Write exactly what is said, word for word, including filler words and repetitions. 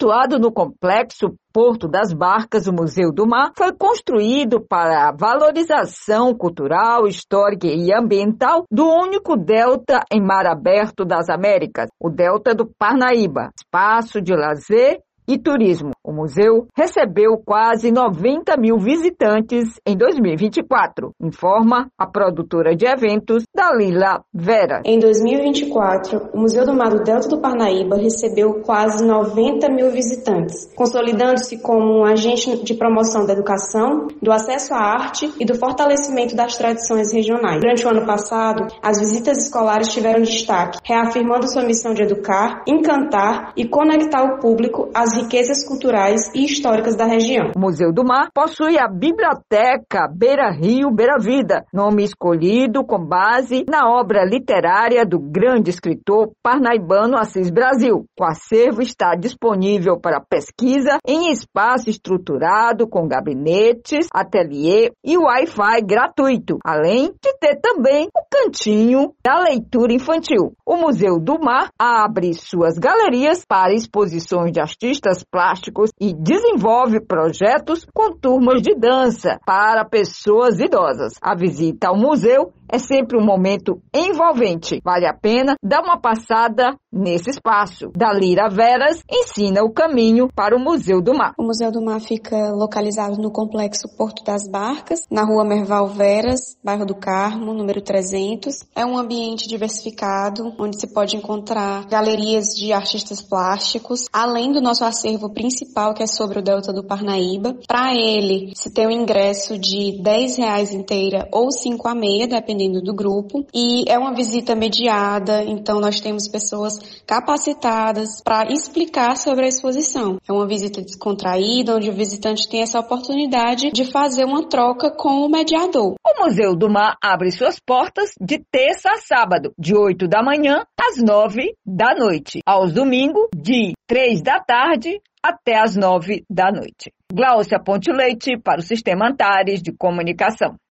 Situado no complexo Porto das Barcas, o Museu do Mar foi construído para a valorização cultural, histórica e ambiental do único delta em mar aberto das Américas, o Delta do Parnaíba, espaço de lazer e turismo. O museu recebeu quase noventa mil visitantes em dois mil e vinte e quatro, informa a produtora de eventos Dalila Vera. Em dois mil e vinte e quatro, o Museu do Mar do Delta do Parnaíba recebeu quase noventa mil visitantes, consolidando-se como um agente de promoção da educação, do acesso à arte e do fortalecimento das tradições regionais. Durante o ano passado, as visitas escolares tiveram destaque, reafirmando sua missão de educar, encantar e conectar o público às riquezas culturais e históricas da região. O Museu do Mar possui a Biblioteca Beira Rio Beira Vida, nome escolhido com base na obra literária do grande escritor parnaibano Assis Brasil. O acervo está disponível para pesquisa em espaço estruturado com gabinetes, ateliê e Wi-Fi gratuito, além de ter também o cantinho da leitura infantil. O Museu do Mar abre suas galerias para exposições de artistas plásticos e desenvolve projetos com turmas de dança para pessoas idosas. A visita ao museu é sempre um momento envolvente. Vale a pena dar uma passada nesse espaço. Dalila Veras ensina o caminho para o Museu do Mar. O Museu do Mar fica localizado no complexo Porto das Barcas, na rua Merval Veras, bairro do Carmo, número trezentos. É um ambiente diversificado, onde se pode encontrar galerias de artistas plásticos, além do nosso acervo principal, que é sobre o Delta do Parnaíba. Para ele, se tem um ingresso de dez reais inteira ou cinco a meia, dependendo do grupo, e é uma visita mediada, então nós temos pessoas capacitadas para explicar sobre a exposição. É uma visita descontraída, onde o visitante tem essa oportunidade de fazer uma troca com o mediador. O Museu do Mar abre suas portas de terça a sábado, de oito da manhã às nove da noite, aos domingos, de três da tarde até às nove da noite. Gláucia Ponte Leite para o Sistema Antares de Comunicação.